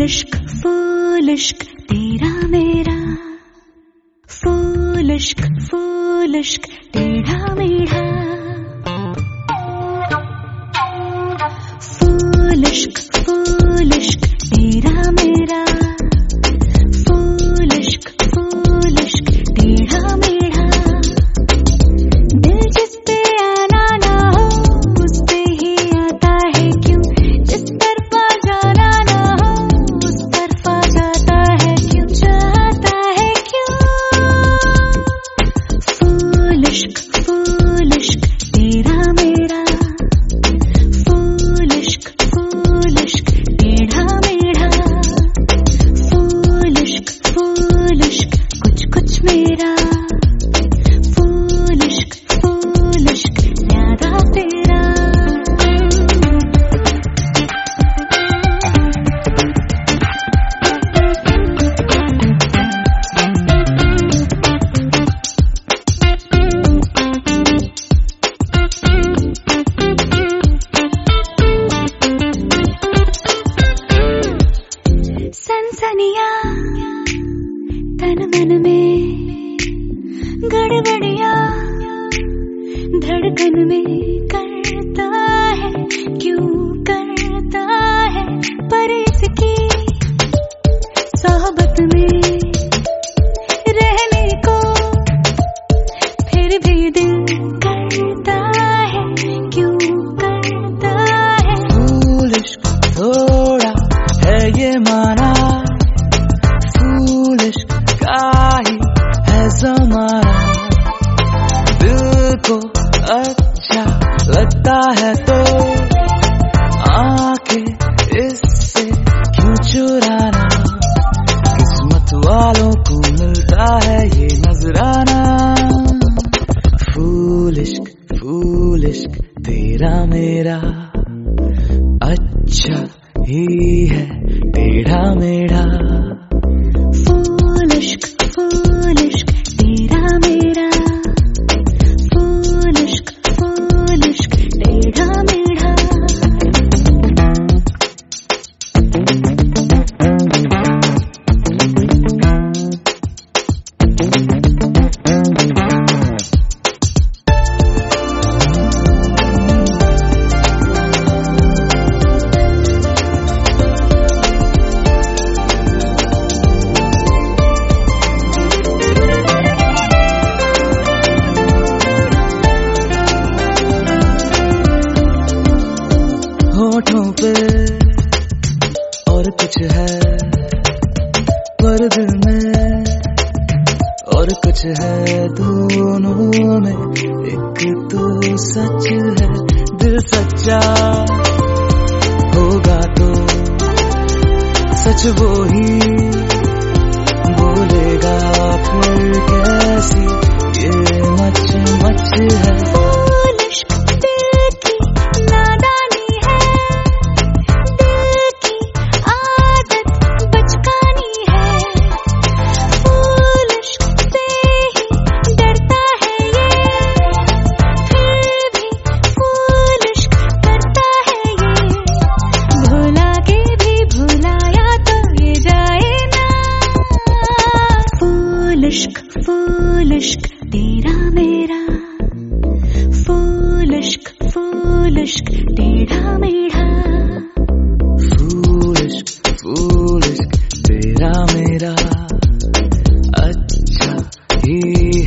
फूल इश्क तेरा मेरा, फूल इश्क टेढ़ा मेढ़ा, फूल इश्क तेरा मेरा, फूल इश्क टेढ़ा मेढ़ा। दिल जिस पे आना ना हो उस पे ही आता है क्यों, जिस तरफा जाना ना हो उस तरफा जाता है क्यों, जाता है क्यों। फूल इश्क तेरा मेरा, फूल इश्क टेढ़ा मेढ़ा, फूल इश्क कुछ कुछ मेरा, फूल इश्क ज्यादा तेरा। सनसनिया तन मन में, गड़बड़िया धड़कन में करता है क्यों करता है, पर इसकी सोहबत में रहने को फिर भी दिल करता है क्यों करता है। फूल इश्क थोड़ा है ये माना, फूल इश्क का ही है ज़माना, दिल को अच्छा लगता है तो आंखें इससे क्यों चुराना, किस्मत वालों को मिलता है ये नजराना। फूल इश्क तेरा मेरा, अच्छा ही है टेढ़ा मेढ़ा। फूल इश्क तेरा मेरा, फूल इश्क टेढ़ा मेढ़ा। होठों पे और कुछ है, पर दिल में और कुछ है, दोनों में एक तो सच है। दिल सच्चा होगा तो सच वो ही बोलेगा, फिर कैसी ये मच है। फूल इश्क तेरा मेरा, फूल इश्क टेढ़ा मेढ़ा, फूल इश्क तेरा मेरा, अच्छा ही